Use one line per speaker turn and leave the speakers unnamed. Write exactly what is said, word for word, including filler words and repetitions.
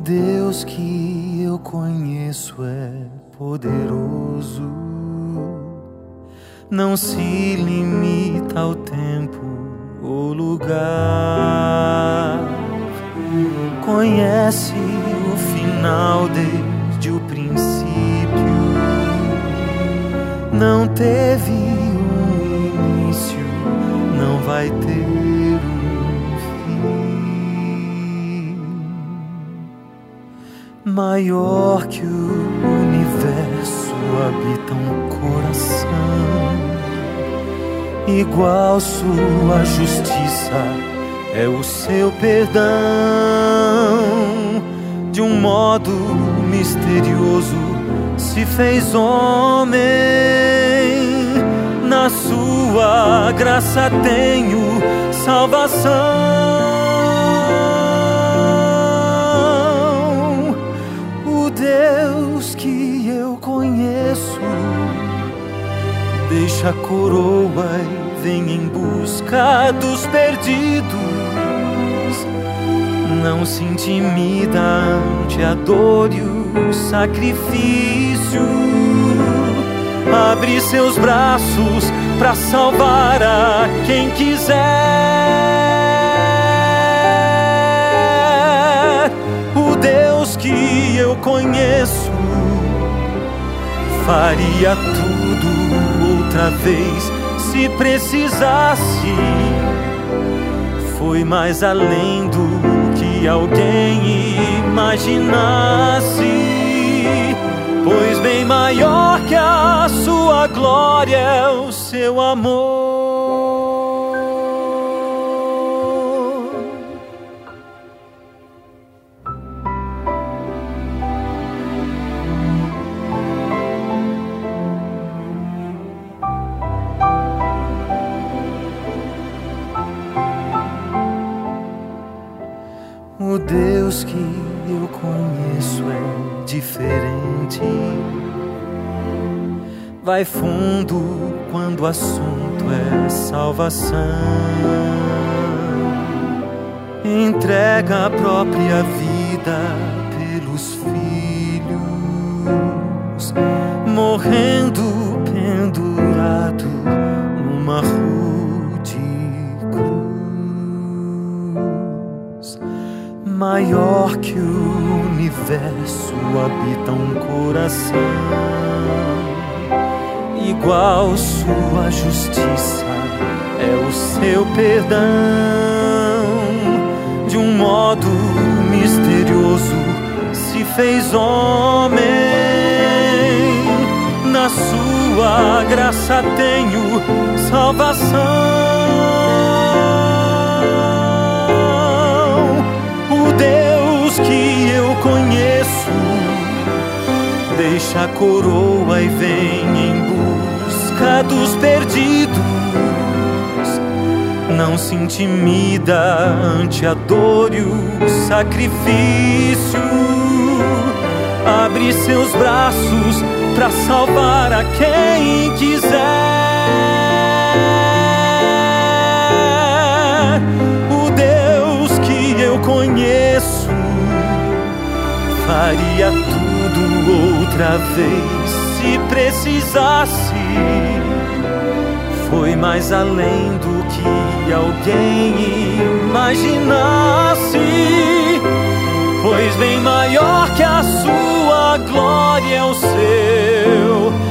Deus que eu conheço é poderoso, não se limita ao tempo ou lugar. Conhece o final desde o princípio, não teve um início, não vai ter um fim. Maior que o universo habita um coração, igual sua justiça é o seu perdão. De um modo misterioso se fez homem, na sua graça tenho salvação. O Deus que eu conheço deixa a coroa e vem em busca dos perdidos. Não se intimida ante a dor e o sacrifício. Abre seus braços para salvar a quem quiser. O Deus que eu conheço faria tudo outra vez se precisasse. Foi mais além do que alguém imaginasse, pois bem maior que a sua glória é o seu amor. O Deus que eu conheço é diferente, vai fundo quando o assunto é salvação. Entrega a própria vida pelos filhos, morrendo pendurado numa rude cruz. Maior que o universo habita um coração, igual sua justiça é o seu perdão. De um modo misterioso se fez homem, na sua graça tenho salvação. O Deus que eu conheço deixa a coroa e vem em busca dos perdidos. Não se intimida ante a dor e o sacrifício. Abre seus braços para salvar a quem quiser. O Deus que eu conheço faria tudo outra vez se precisasse. Foi mais além do que alguém imaginasse, pois bem maior que a sua glória é o seu